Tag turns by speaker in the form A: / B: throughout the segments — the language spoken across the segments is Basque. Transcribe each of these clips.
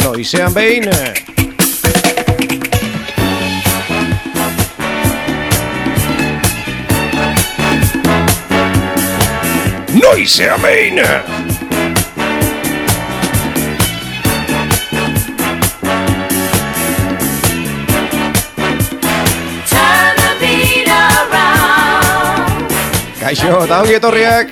A: noizean behin. Noizean behin. Kaixo, eta ongi etorriak.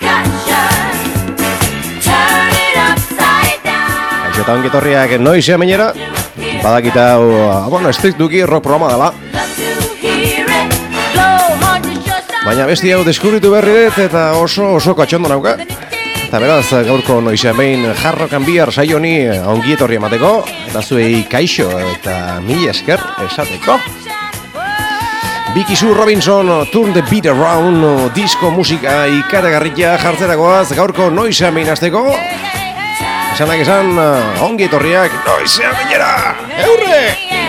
A: Kaixo, eta ongi etorriak noizean behinera. Badakita, street duki rock programa dela. Baina besti hau deskubritu berri dut eta oso katxondo nauka. Eta beraz, gaurko noizean behin jarrokan bihar saio honi ongi etorri emateko. Eta zuei kaixo eta mila esker esateko. Vicky Sue Robinson, Turn the Beat Around, disko musika ikaragarria jartzerakoaz, gaurko noizean behin azteko. Esanak esan, ongi etorriak noizean behinera, eurre!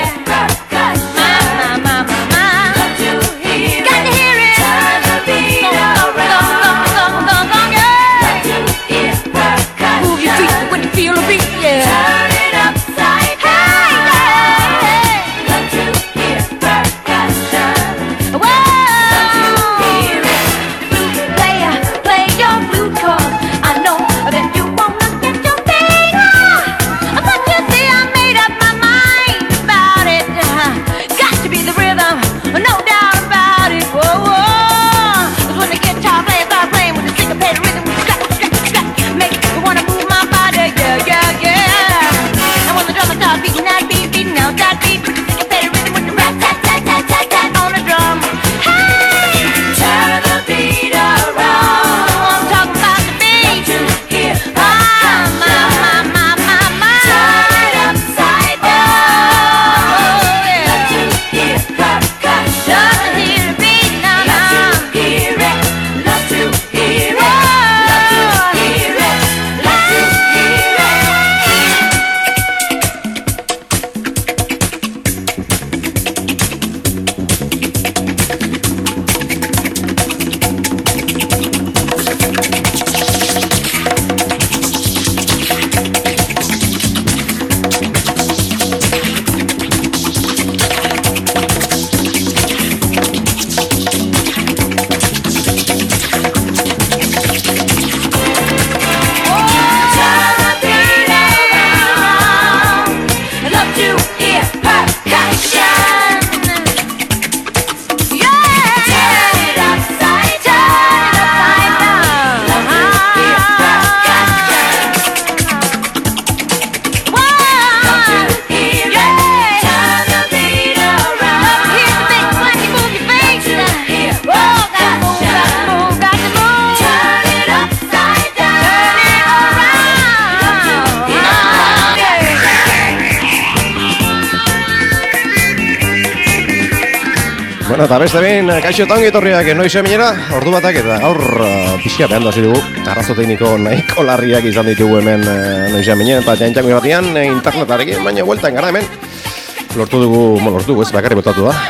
A: Bueno, eta beste behin, kaixo eta ongi etorriak noizean behinera, ordu batak eta gaur pixka behan duzi dugu. Arrazo tekniko nahiko larriak izan ditugu hemen noizean behinera, eta jaintxango irratian internetarekin, baina bueltan gara hemen. Lortu dugu, ez bakarri botatu da.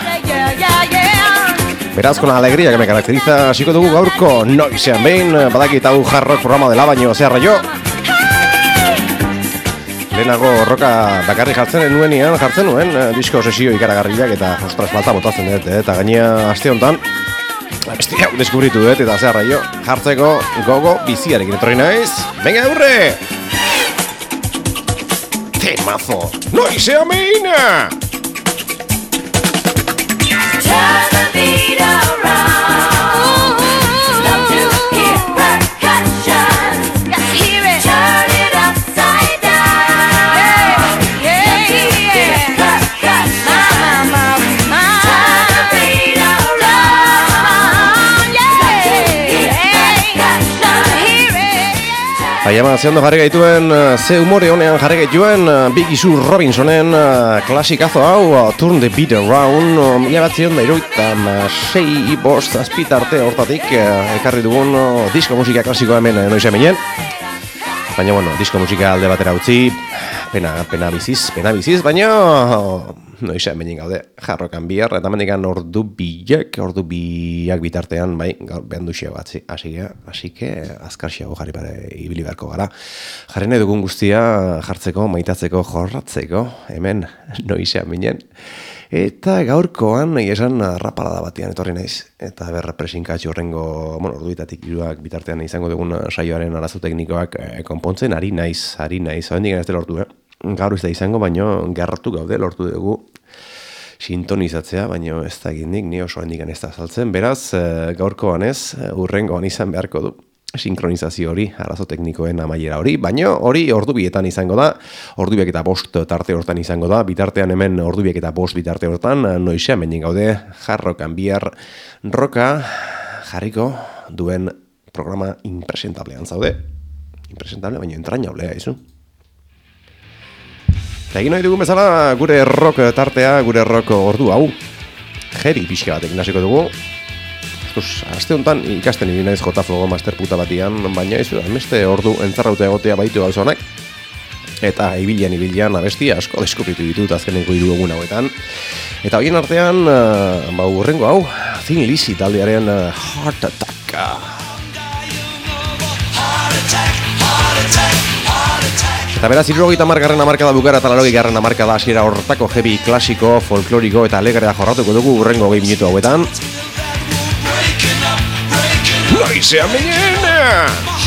A: Beraz, con alegría que me caracteriza, hasiko dugu gaurko noizean behin, badakit hau hard rock programa dela, baino zeharra jo. Lehenago roka bakarri jartzen nuen, disko sesio ikaragarriak eta ostras falta botatzen dut, eta gainea aste honetan beste hau deskubritu dut eta zeharra jo, jartzeko gogo biziarekin etorri naiz. Venga, aurre! Temazo! Noizean behin! Baina ze ondo jarri gaituen, ze humore honean jarri gaituen Vicky Sue Robinsonen klasikazo hau, Turn the Beat Around, mila bat zion da iruitan 6-5 azpitarte hortatik ekarri dugun disko musika klasikoa hemen noizean behin. Baina, bueno, disko musika alde batera utzi, pena biziz, baina noiza hemen gaude, jarrokan bihar, eta mendikan ordu biak bitartean, bai, gaur behan duxia bat, hasi que azkarxiago jarri bare ibili beharko gara. Jarri nahi dugun guztia jartzeko, maitatzeko, jorratzeko, hemen noiza hemen. Eta gaurkoan, esan rapalada batean etorri naiz, eta berrepresinkatxo horrengo, orduitatik iruak bitartean izango dugun saioaren arazo teknikoak konpontzen, ari naiz, habendik ez lortu, Gaur ez da izango, baino garratu gaude, lortu dugu sintonizatzea, baino ez da gindik, ni oso handikan ez da saltzen, beraz, gaurkoan ez, urrengoan izan beharko du. Sinkronizazio hori, arazo teknikoen amaiera hori, baino hori ordubietan izango da, ordubiak eta bost tarte hortan izango da, bitartean hemen ordubiak eta bost bitarte hortan, noixa menin gaude, jarrokan bihar roka jarriko duen programa impresentablean zaude. Impresentable, baino entrañablea, izu. Eta egin hori dugun bezala, gure rock tartea, gure rock ordu hau, jeri pixka batekin hasiko dugu. Aste honetan ikasten ibili naiz J-Flogo master puta batian, baina ez beste ordu entzarrauta egotea baitu gauzonak. Eta ibilian abesti asko deskubritu ditut azkeneko 3 egun hauetan. Eta horien artean, urrengo hau, Thin Lizzy taldearen Heart Attack. Eta beraz, 70. hamarkada bukara eta 80. hamarkada hasiera hortako heavy klasiko, folkloriko eta alegrea jorratuko dugu urrengo 20 minutu hauetan. Noizea menena!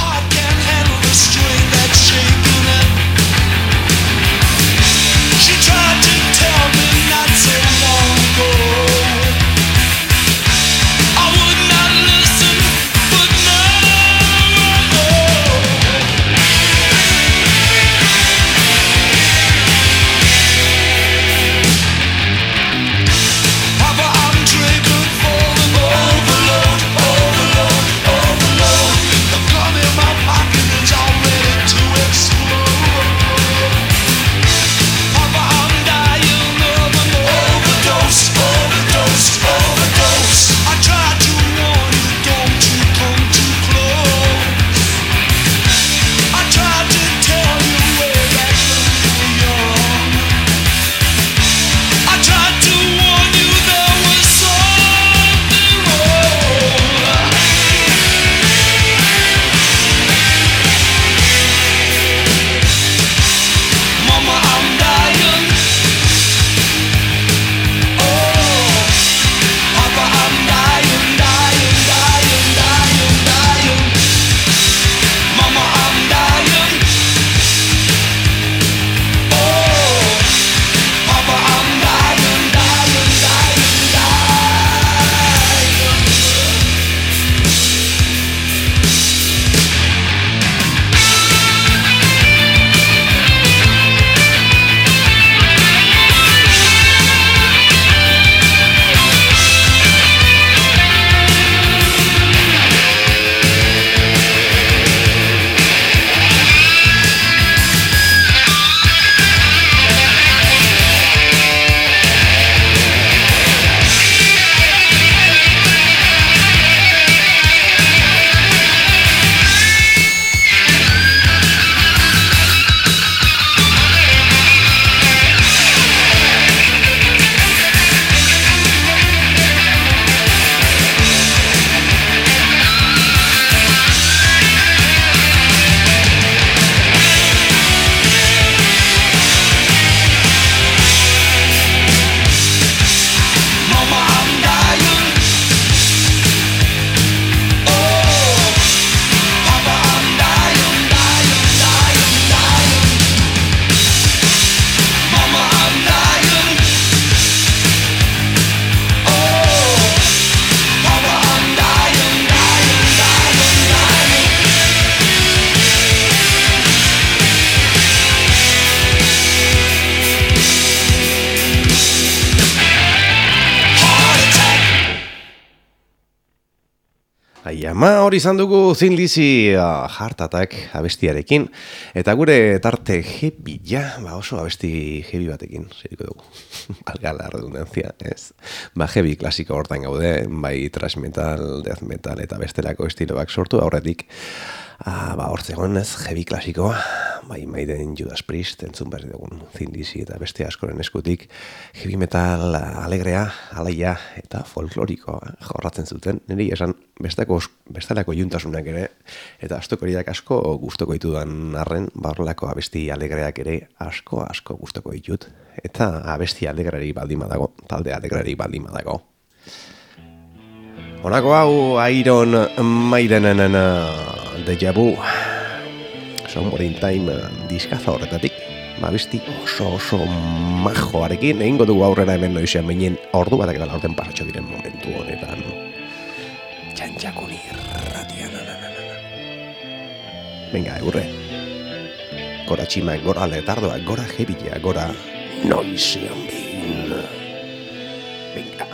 A: Ama hori izan dugu Thin Lizzy Heart Attack abestiarekin. Eta gure tarte hebia, oso abesti hebi batekin zeriko dugu. Valga la redundancia, ez? Hebi klasiko hortan gaude, bai thrash metal, death metal eta bestelako estiloak sortu aurretik. Hortzegoen ez, heavy klasikoa, bai Maiden, Judas Priest, entzun berri dugun Thin Lizzy eta beste askoren eskutik, heavy metal alegrea, alaia eta folklorikoa jorratzen zuten, niri esan bestelako juntasunak ere, eta astokoriak asko gustoko ditudan arren, horrelako abesti alegreak ere asko gustoko ditut, eta abesti alegrari baldin badago, talde alegrari baldin badago. Honako hau Iron Maidenen Deja Vu Somewhere in Time diskaza horretatik, besti oso majoarekin egingo dugu aurrera hemen noizean behin ordu batak eta laurten pasatxo diren momentu honetan Txantxakun irratian. Venga, eurre, gora tximak, gora letardoak, gora jebila, gora noizean behin. Venga.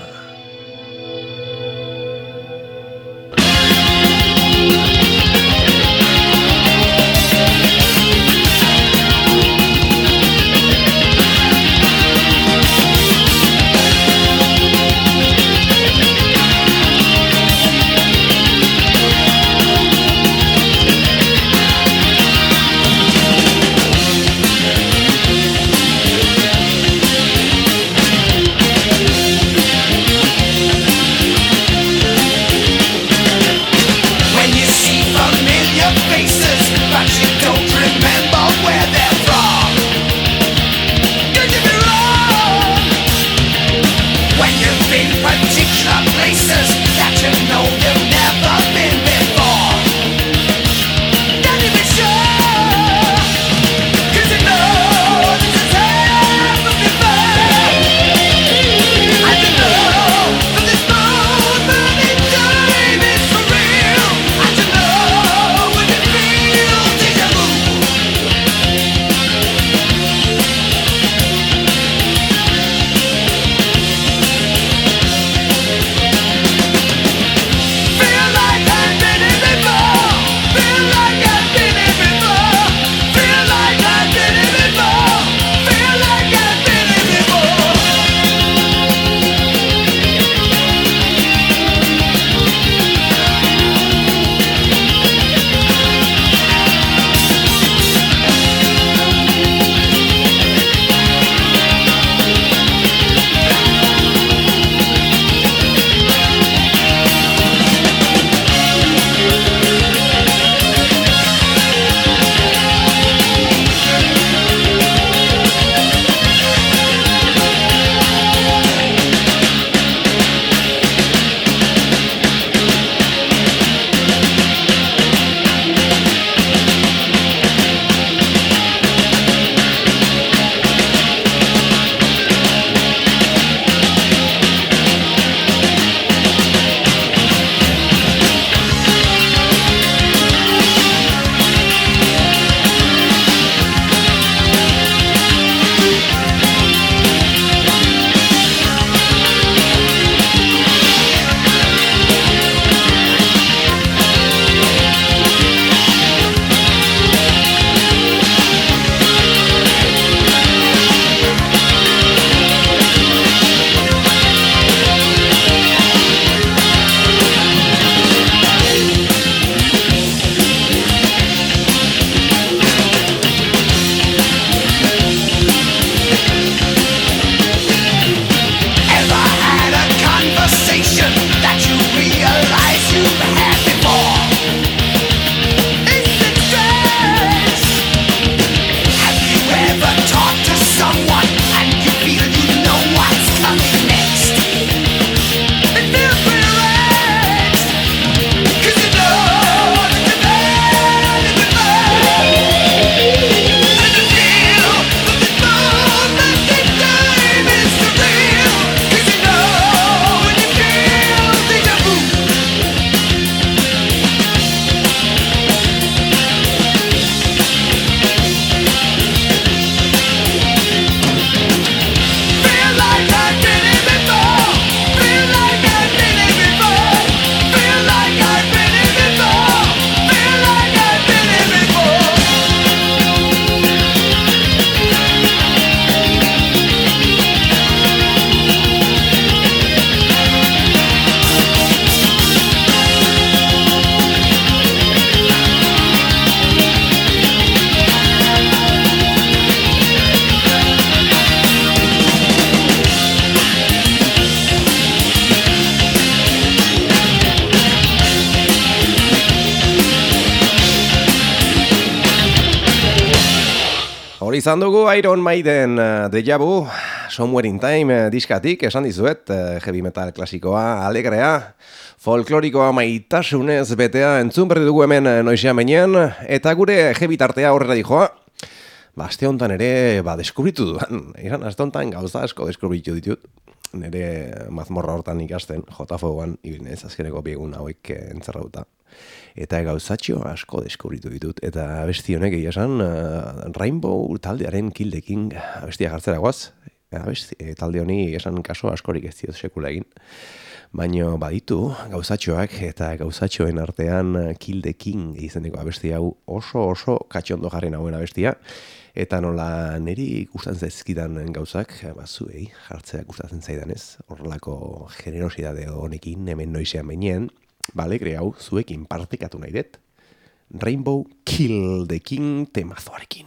A: Hori izan dugu Iron Maiden Deja Vu, Somewhere in Time diskatik, esan dizuet, heavy metal klasikoa, alegrea, folklorikoa maitasunez betea entzun berri dugu hemen noizean benean, eta gure heavy tartea horrela dijoa, aste honetan ere, deskubritu duan, aste honetan gauza asko deskubritu ditut, nire mazmorra hortan ikasten, JFO-an, ibinez azkeneko biegun hauek entzerrauta. Eta gauzatxo asko deskubritu ditut. Eta abesti honek egia esan, Rainbow taldearen kildekin abestia jartzera guaz. Talde honi esan kaso askorik ez diot sekula egin. Baina baditu gauzatxoak eta gauzatxoen artean kildekin izeneko abesti hau oso katxondo jarri nagoen abestia. Eta nola niri gustatzen zaizkidan gauzak, zuei jartzea gustatzen zaidanez, horrelako generosidade honekin hemen noizean behinean, alegre hau zuekin partekatu nahi dut. Rainbow Kill the King temazoarekin.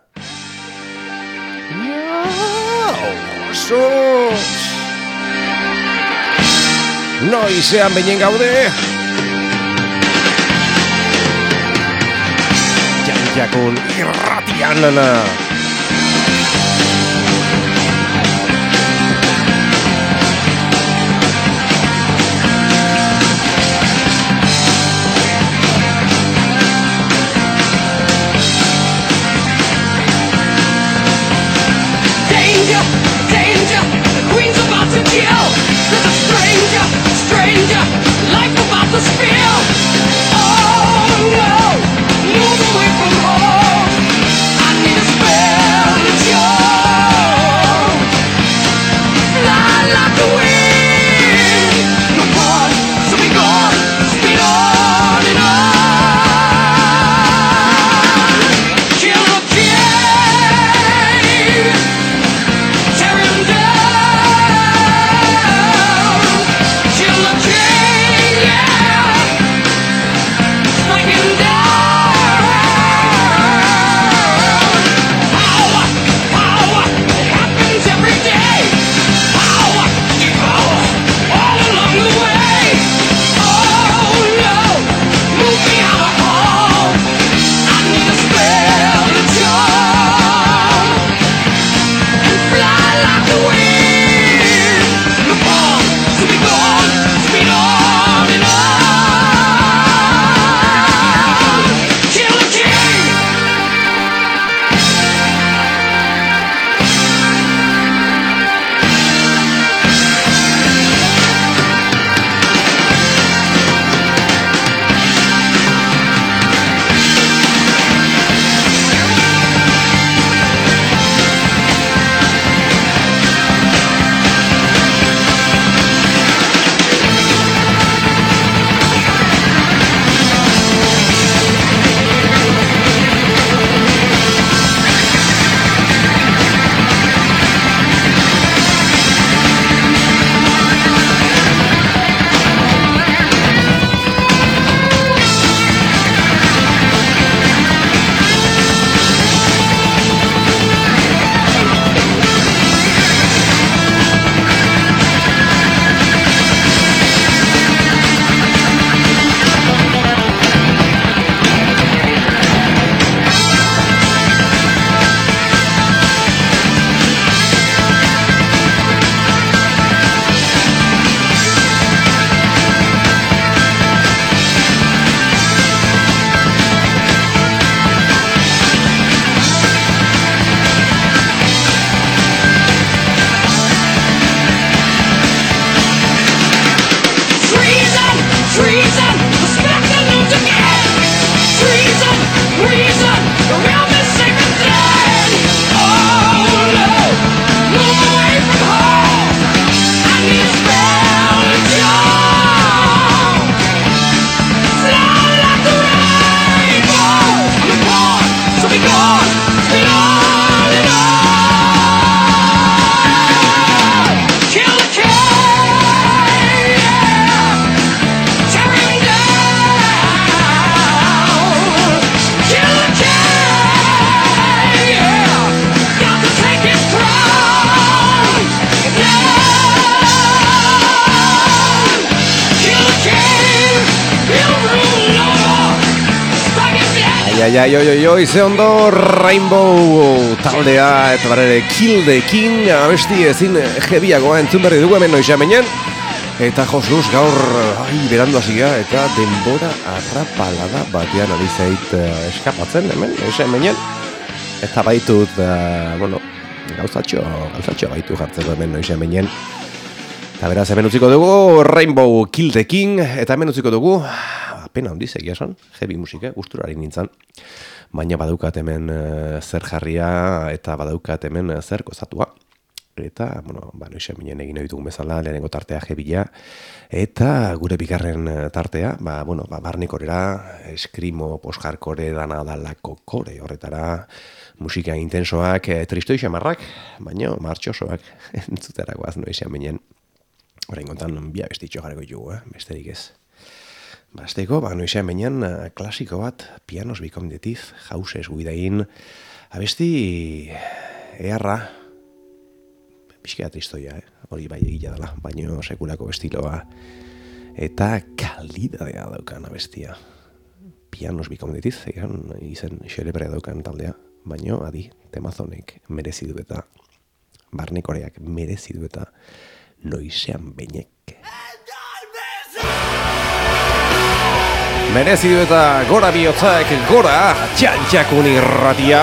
A: Noizean behinen gaude. Jantzakun irratian nana.
B: Stranger, life about to spill. Oh no, move away from home. I need a spell.
A: Ai, ze ondo Rainbow taldea eta barere Kill the King abesti ezin jebiagoa entzun berri dugu hemen noisamenen. Eta Josluz gaur berandu hasiga eta denbora arrapalada batean ari zait eskapatzen hemen noisamenen. Eta baitut, gauzatxo baitu jartzeko hemen noisamenen. Eta beraz hemen utziko dugu Rainbow Kill the King eta hemen utziko dugu pena handiz egia esan, heavy musika, gusturari nintzen. Baina badaukat hemen zer jarria eta badaukat hemen zer gozatua. Eta, noixe minen egin ditugun bezala, lehenengo tartea heavya. Eta gure bigarren tartea, barnikorera, eskrimo, post-hardcore, dana dalako kore horretara, musika intensoak, tristoi xamarrak, baina martxosoak entzuteragoaz noixe minen. Horrein kontan, bia bestitxo jarreko jugu, besterik ez. Basteko, noizean benean klasiko bat, Pianos Become the Thief, Houses Within, abesti eharra, pixkea tristoia, hori bai egila dela, baino sekulako estiloa, eta kalidadea daukan abestia. Pianos Become the Thief, izen xerebrea daukan taldea, baino adi, temazonek merezi du eta, barnikoreak merezi du eta, noizean benek. Merezi du eta gora bihotzak, gora txantxakun irratia.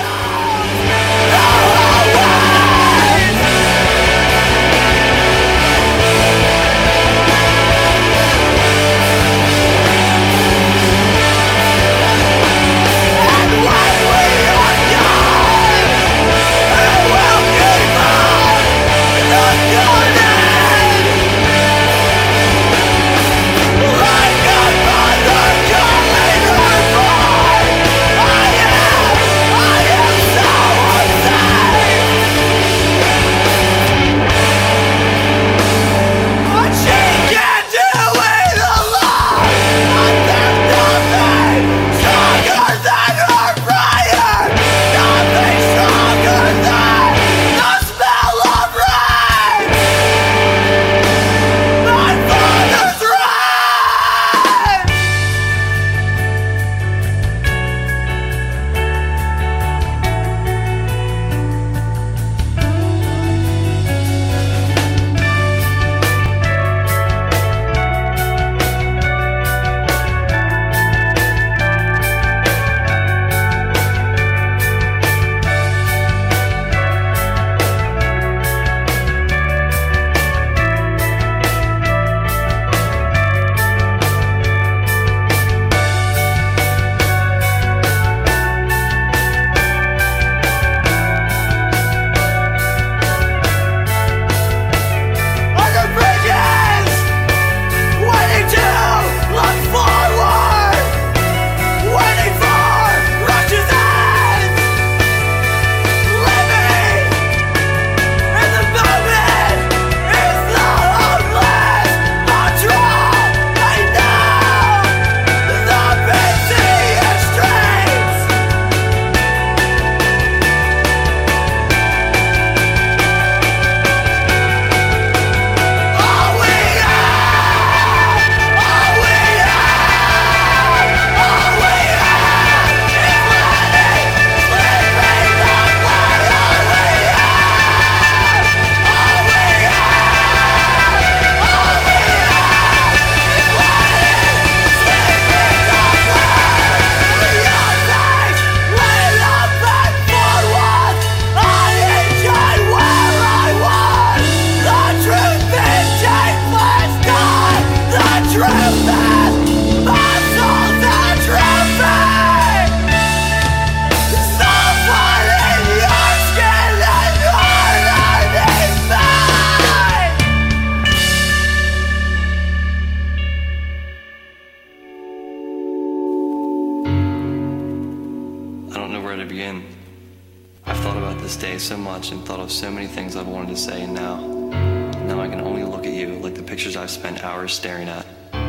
C: Staring at.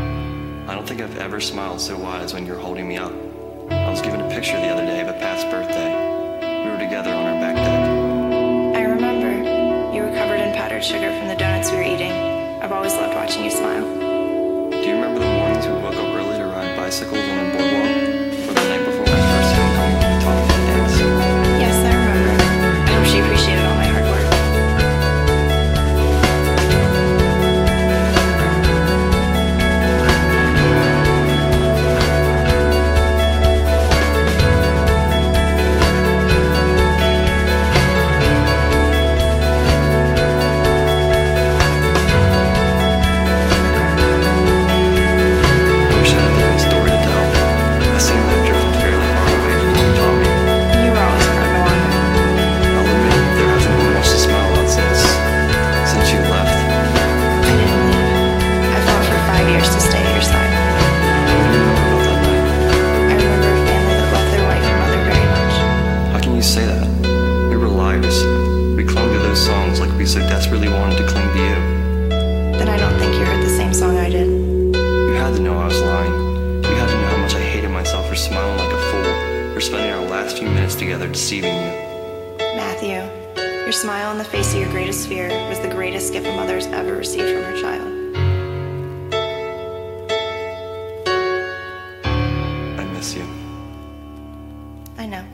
C: I don't think I've ever smiled so wide as when you're holding me up. I was given a picture the other day of a past birthday. We were together on our back deck.
D: I remember. You were covered in powdered sugar from the donuts we were eating. I've always loved watching you smile.
C: Do you remember the mornings we woke up early to ride bicycles on the boardwalk? Or the night before my first We're spending our last few minutes together deceiving you.
D: Matthew, your smile on the face of your greatest fear was the greatest gift a mother has ever received from her child.
C: I miss you.
D: I know.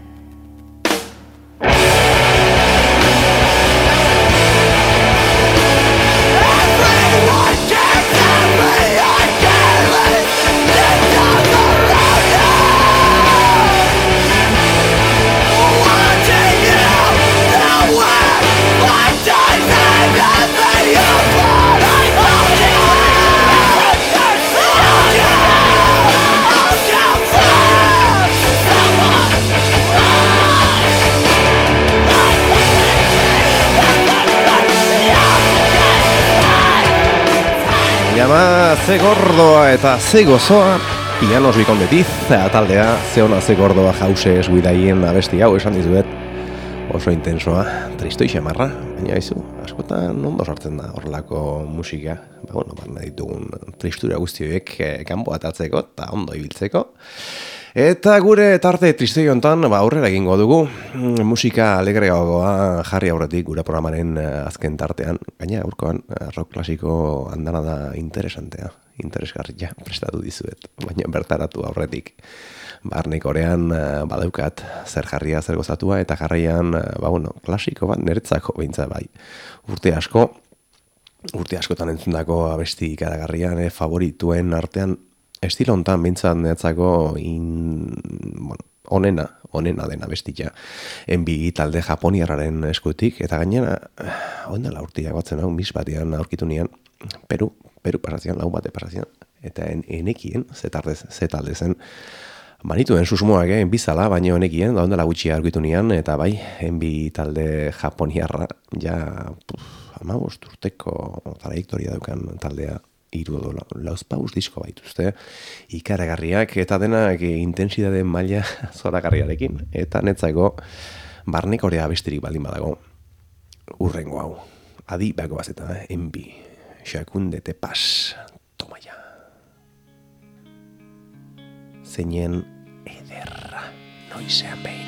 A: Llama ze gordoa eta ze gozoa pianos bikondetiz taldea ze ona ze gordoa jause esguidaien abesti hau esan dizuet oso intensoa, tristoi xamarra, baina izu, askotan ondo sartzen da horrelako musika, barna ditugun tristura guztioek kanpo atatzeko eta ondo ibiltzeko. Eta gure tarte tristoi hontan aurrera egingo dugu musika alegreagoa jarri aurretik gure programaren azken tartean. Gaina gaurkoan rock klasiko andana da interesgarria prestatu dizuet, baina bertaratu aurretik. Barnek orean badaukat zer jarria zer gozatua eta jarraian klasiko bat niretzako behintzat bai. Urte askotan entzundako abesti ikaragarrian favorituen artean estilo hontan behintzat niretzako onena dena bestia. Enbi talde japoniarraren eskutik eta gainera ondela urtiak batzen hau mis batean aurkitu nian Peru pasazian, lau bate pasazian eta enekien zetalde zen manituen susmoak bizala, baina honekien, da ondela gutxia aurkitu nian, eta bai, enbi talde japoniarra, ja, 15 urteko trajektoria daukan taldea, 3 disko baituzte, ikaragarriak, eta denak intensidade maila zoragarriarekin, eta netzako barnekorea besterik baldin badago, urrengo hau, adi bako bazeta, enbi, Shakunde te pas, toma ya. Zeinen ederra noizean behin.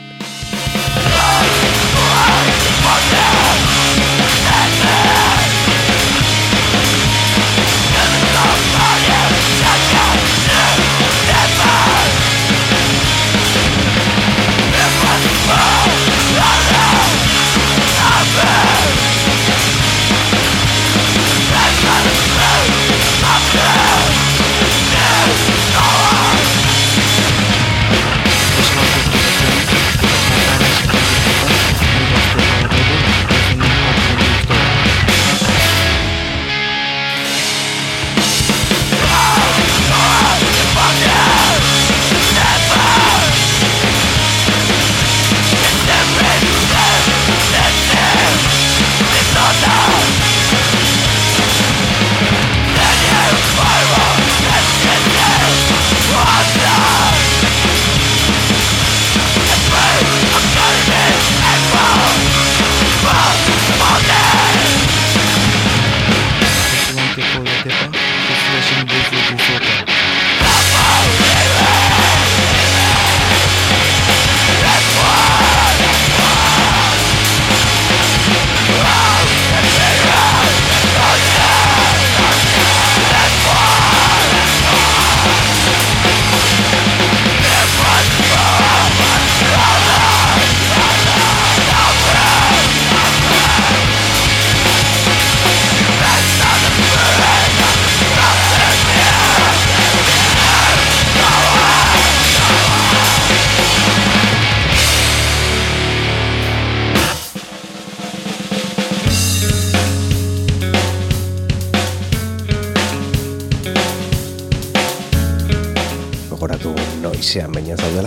A: Noizean baina zaudela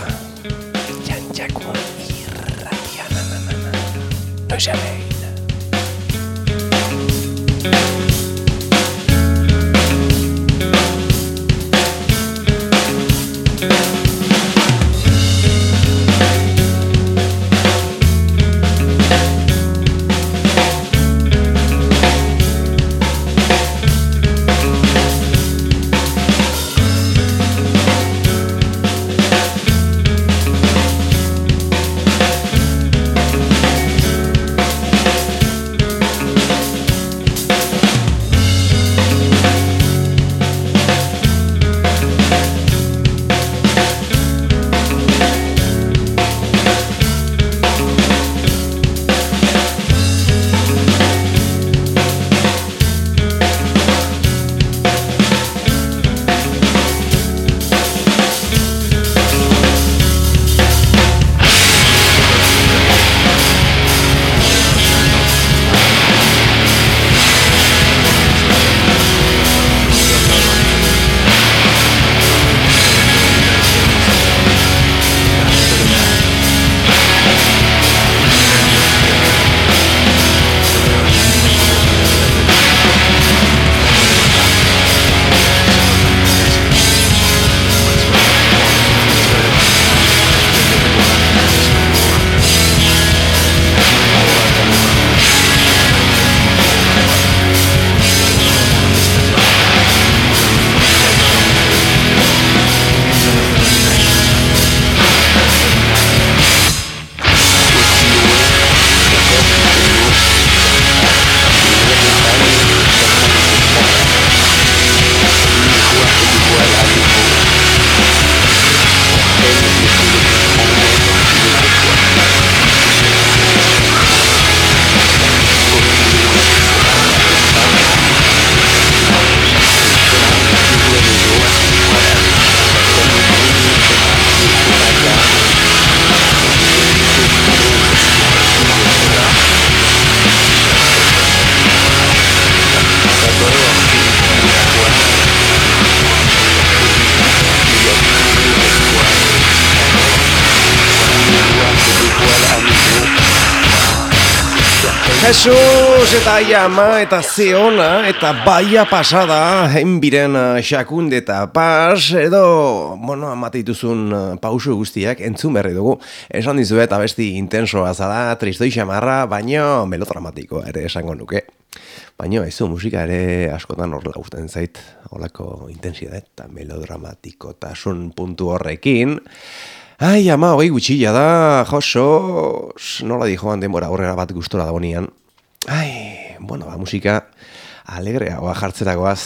A: Jantxako irratia Noizean behin Jesus eta Iama eta Zeona eta Baia pasada enbiren xakunde eta pas edo, bueno, amate dituzun pausu guztiak entzun berri dugu. Esan dizuet abesti intensoa zara, tristoi xamarra, baino melodramatikoa ere esango nuke. Baina ez musika ere askotan horrela gustatzen zait, horrelako intensitate eta melodramatikotasun puntu horrekin. Ai, ama, hogei gutxilla da, josos, nola di joan denbora horrela bat gustora dagoenian. Ai, bueno, musika alegreagoa jartzeragoaz.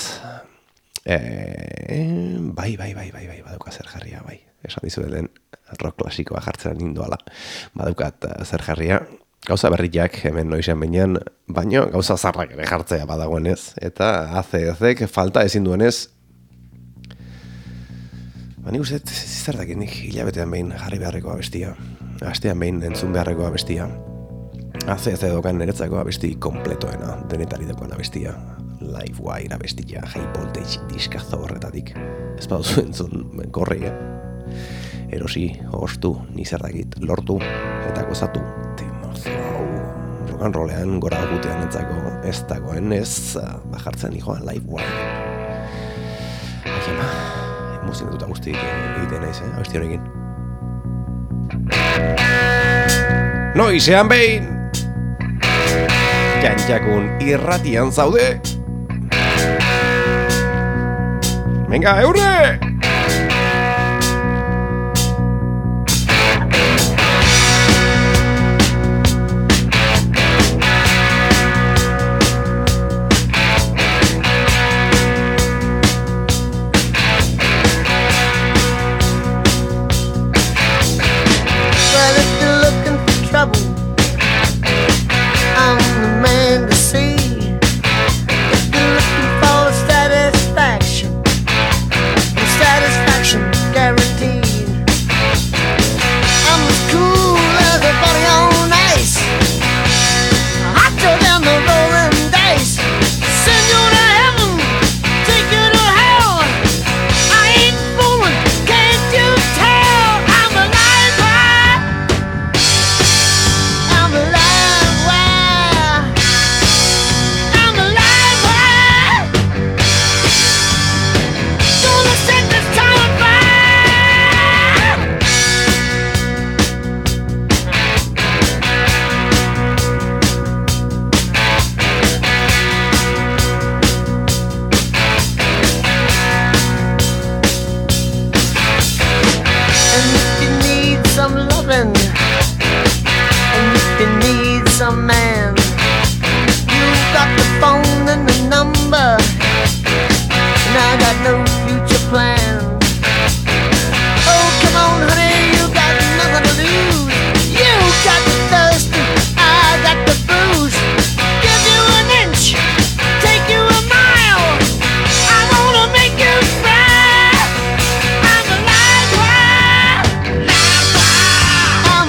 A: Bai, badauka zer jarria, bai. Esan dizu den rock klasikoa jartzera ninduala. Badaukat zer jarria. Gauza berriak hemen noizen behinean, baino gauza zarrak ere jartzea badagoenez. Eta ACDC falta ezin duenez, nik uste, zer dakit nik hilabetean behin jarri beharreko abestia. Astean behin entzun beharreko abestia. ACDC dokan niretzako abesti kompletoena, denetari dokan abestia. Live Wire abestia, High Voltage diskazo horretatik. Ez baduzu entzun gorri, erosi, ostu, zer dakit, lortu, eta gozatu. Temazo hau, rock and rollean gora gutean entzako ez dagoen ez, bajartzen joan Live Wire. Aiema, emozionatuta guzti egiten naiz, abesti honekin. Noizean behin! Jantxakun irratian zaude! Venga, eurre!
E: I'm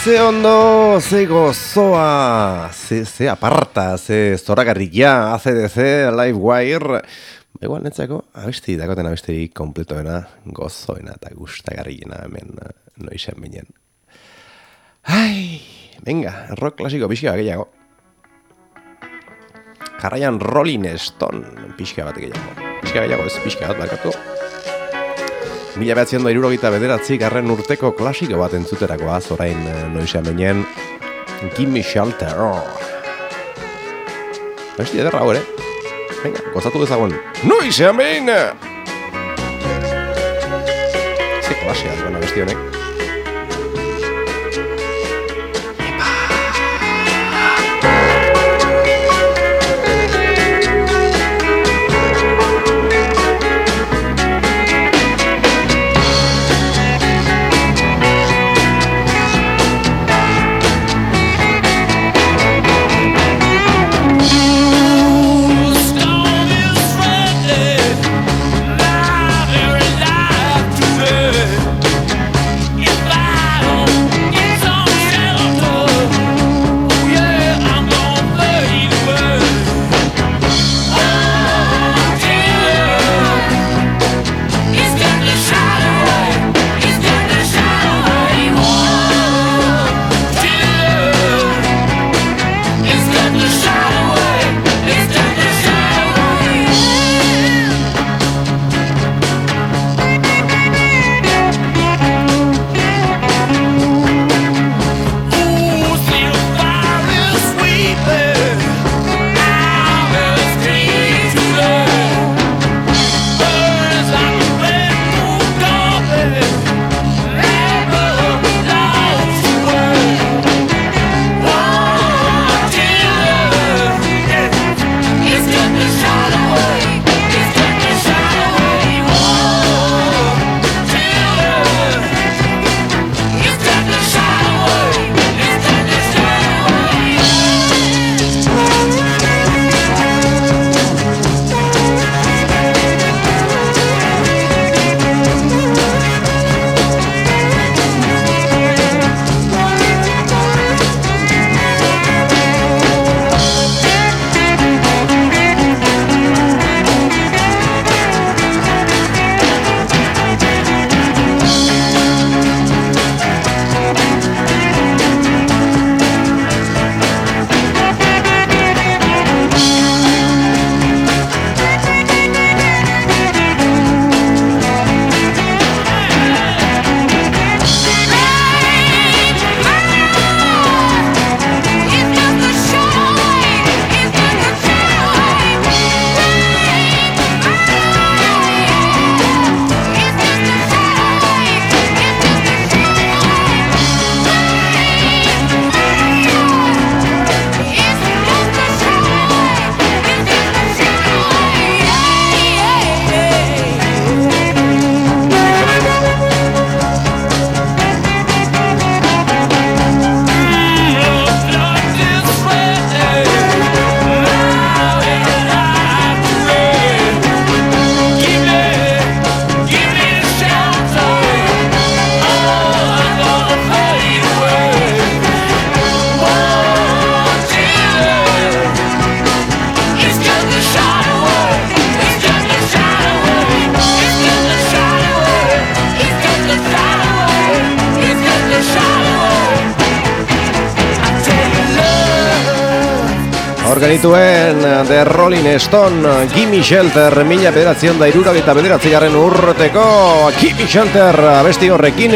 A: ze ondo, ze gozoa, ze aparta, ze zoragarria, ACDC, Livewire. Igual netzako, abesti, dakoten abesti kompletoena, gozoena eta gustagarriena hemen noizan binen. Ai, venga, rock klasiko pixka gehiago. Jarraian Rolling Stone pixka bat gehiago. Pixka gehiago ez pixka bat barkatu. 1979 garren urteko klasiko bat entzuterakoa, zorain noizan binen. Gimme Shelter. Besti ederra hor, venga, gozatu dezagun. Noizan binen! Ze klasea duena besti honek. Genituen The Rolling Stone, Gimme Shelter, 1979 urteko Gimme Shelter abesti horrekin.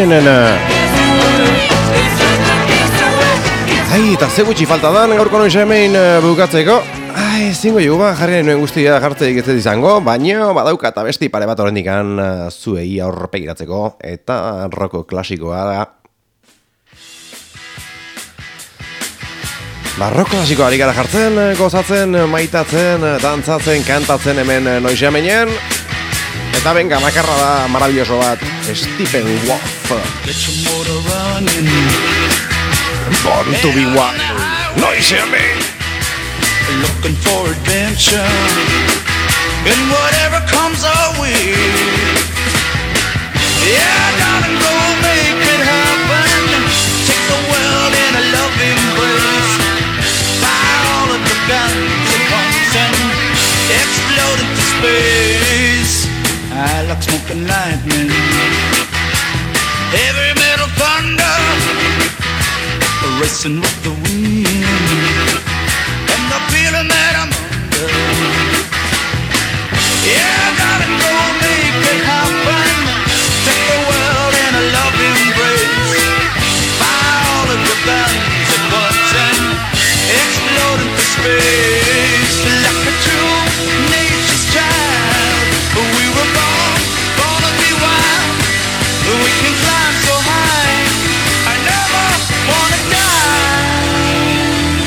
A: Ai, eta ze gutxi falta dan gaurko noiz hemen bukatzeko. Ai, zingo jugu jarri nuen guztia jartzeik ez izango, baina badaukat abesti pare bat horrendikan zuei aurpegiratzeko, eta roko klasikoa da. Barroko klasikoa ari gara jartzen, gozatzen, maitatzen, dantzatzen, kantatzen hemen noizea meinen. Eta benga, makarra da maravilloso bat, Stephen Wolf. Born to be wild, noizea meinen.
E: Looking for adventure in whatever comes our way. Yeah, darling, go make it happen. Take the world like lightning. Heavy metal thunder, racing with the wind, and the feeling that I'm under. Yeah, I gotta go make it happen. Take the world in a love embrace. Fire all of your guns at once and explode into space. Like a true nature's child, we were born to be wild. We can climb so high, I never wanna die.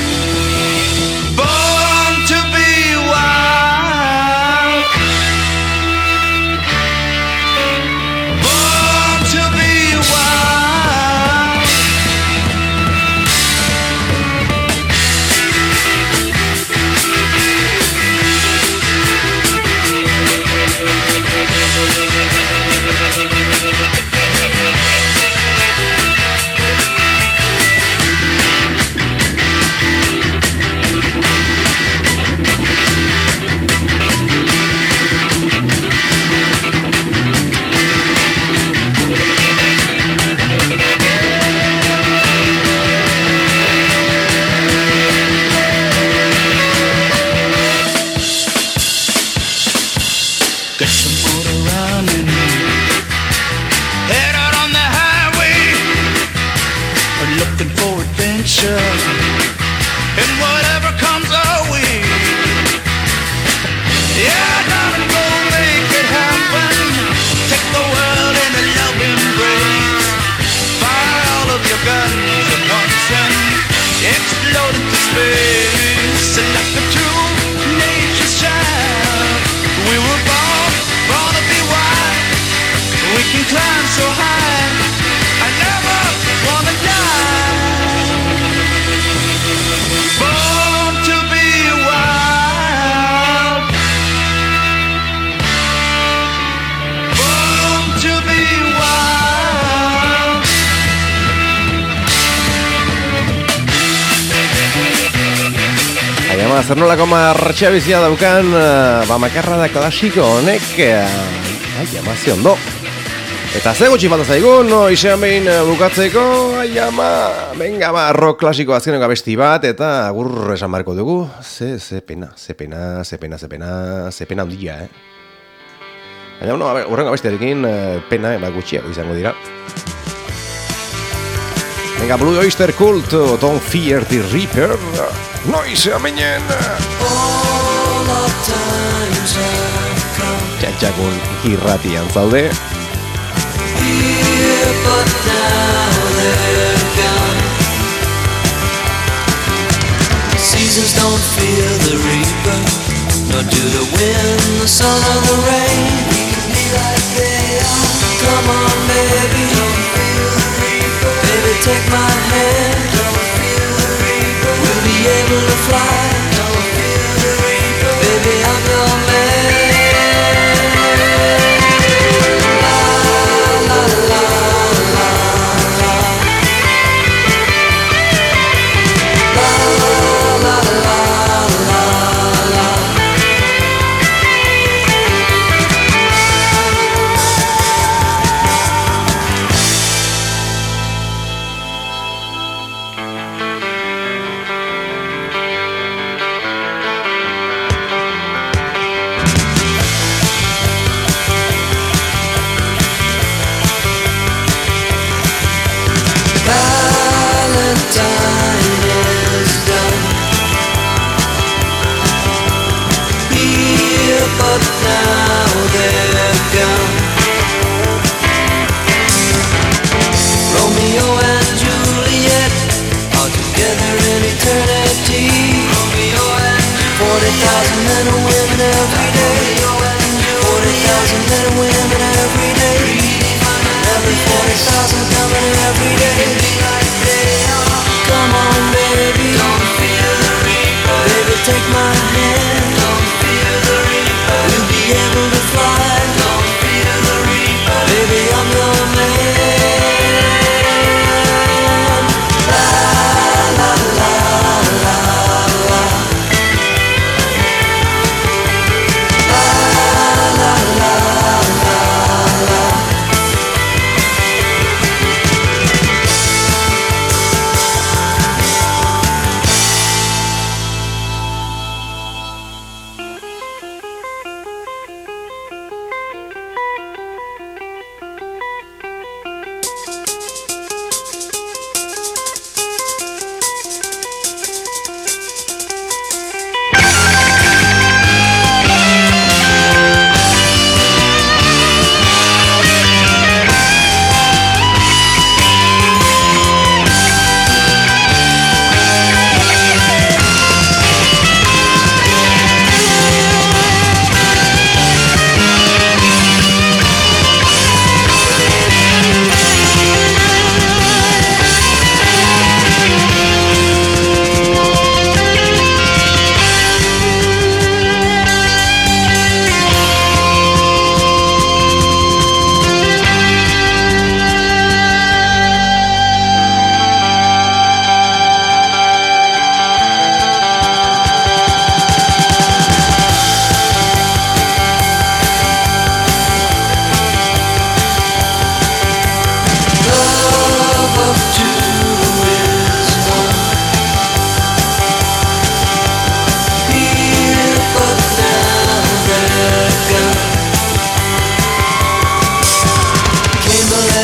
E: Born to be wild. Born to be wild. Got some motor running, head out on the highway, looking for adventure, and whatever comes our way. Yeah, gotta go make it happen. Take the world in a love embrace. Fire all of your guns at once and explode into space. And like a true nature's child, we were born to be wild. We can climb so high, I never wanna die. Born to be wild. Born to be wild.
A: Aiama, zer nolako martxa bizia daukan, makarra da klasiko honek, aiama, ze ondo. Eta ze gutxi falta zaigun, izan behin bukatzeko, aiama, venga ba, rock klasiko azkeneko abesti bat, eta agur esan barko dugu, ze pena handia, Baina, no, horrengo abestiarekin, pena, gutxiago izango dira. Venga, Blue Oyster Cult, Don't Fear the Reaper, noiz amenen! Txantxakun irratian zaude.
F: But now they're gone. Seasons don't fear the reaper, nor do the wind, the sun, or the rain. We can be like they are. Come on, baby, don't feel the reaper. Baby, take my hand. Don't feel the reaper. We'll be able to fly. Don't feel the reaper. Baby, I'm your man. La la la.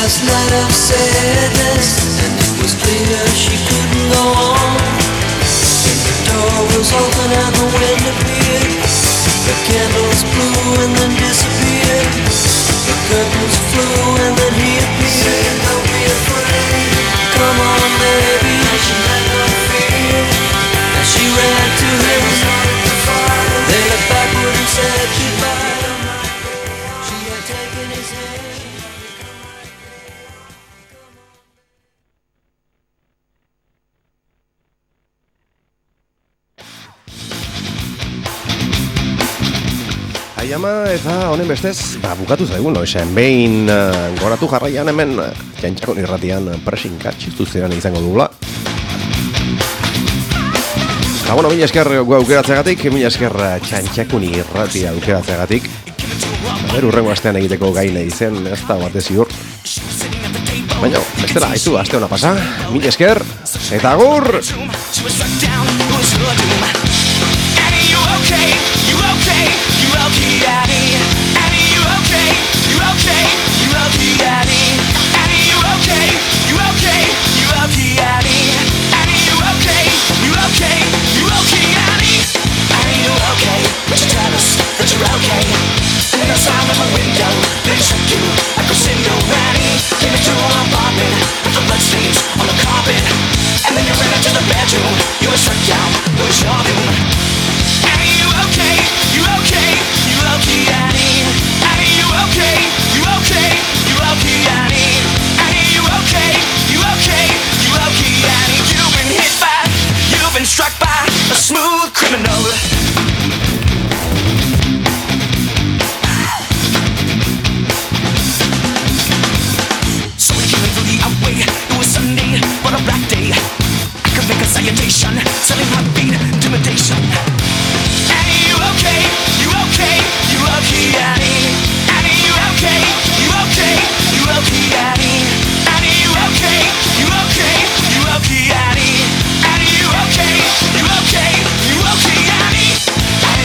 F: last night of sadness, and it was clear she couldn't go on. And the door was open and the wind appeared. The candles blew and then disappeared. The curtains flew and then he appeared. Don't be afraid, come on baby, she had no fear. And she ran to him, they looked backward and said goodbye. She had taken his hand.
A: Aiama eta honen bestez, bukatu zaigun, esan behin goratu jarraian hemen Txantxakun irratian pressing catch zuzeran izango dugula. Bueno, mila esker gu aukeratzeagatik, mila esker Txantxakun irratia aukeratzeagatik. Urrengo astean egiteko gaine izen, ez da batez ziur. Baina, bestela, haizu, aste hona pasa, mila esker, eta agur!
B: And then you ran into the bedroom, you were struck down.